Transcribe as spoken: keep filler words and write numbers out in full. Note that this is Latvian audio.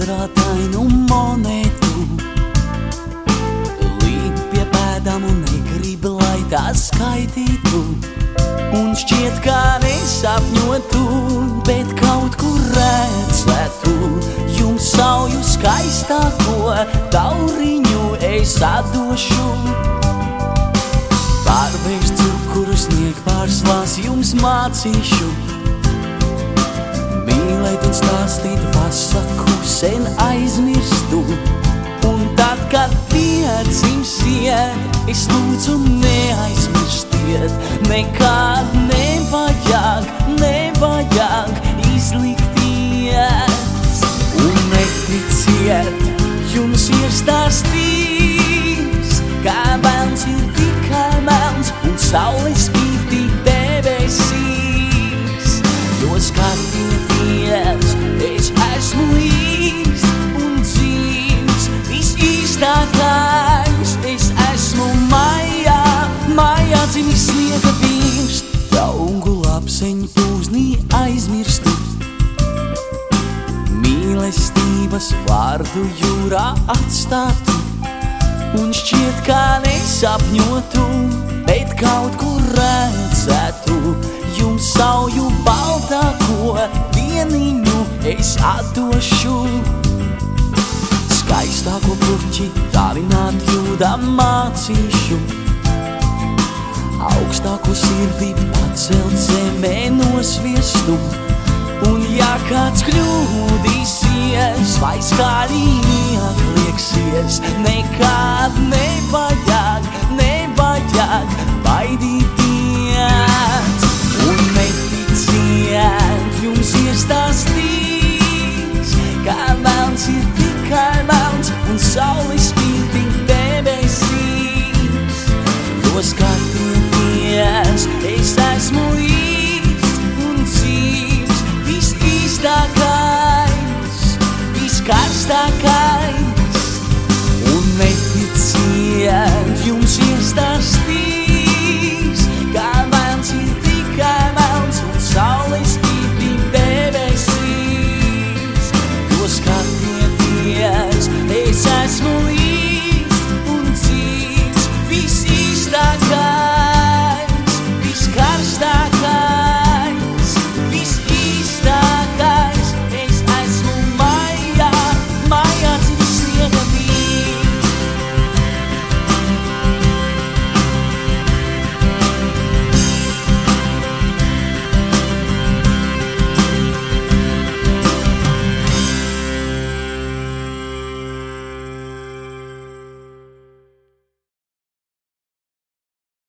kvadrātainu monētu. Līd pie pēdām un negrib, lai tās skaitītu. Un šķiet, kā nesapņotu, bet kaut kur redzētu. Jums sauju skaistāko tauriņu es atdošu. Pārvērst cukuru snieg pārslās jums mācīšu. Mīlēt un stāstīt pasaku sen aizmirstu. Un tad, kad piedzimsiet, es lūdzu neaizmirstiet. Nekad nevajag, nevajag izlikties. Un neticiet, jums ir stāstījis, kā melns ir tikai melns un saule spīd tik debesīs. Jo skatieties, es esmu īsts un dzīvs, visīstākais. Es esmu mājā, mājā dzimis sniega vīrs. Draugu lapseņu pūznī aizmirstu, mīlestības vārdu jūrā atstātu. Un šķiet, kā nesapņotu, bet kaut kur redzētu. Jums sauju baltāko dieniņu es atdošu. Skaistāko puķi dāvināt jūdām mācīšu. Augstāko sirdī pacelt zemē nosviestu. Un ja kāds kļūdīsies vai skaļi atlieksies, nekad nevajag, nevajag baidīties. Un neticiet, jums ir stāstījis, kā melns ir tikai melns un saule spīd tik debesīs. Jo skatieties, es esmu īsts un dzīvs, visīstākais, viskarstākais.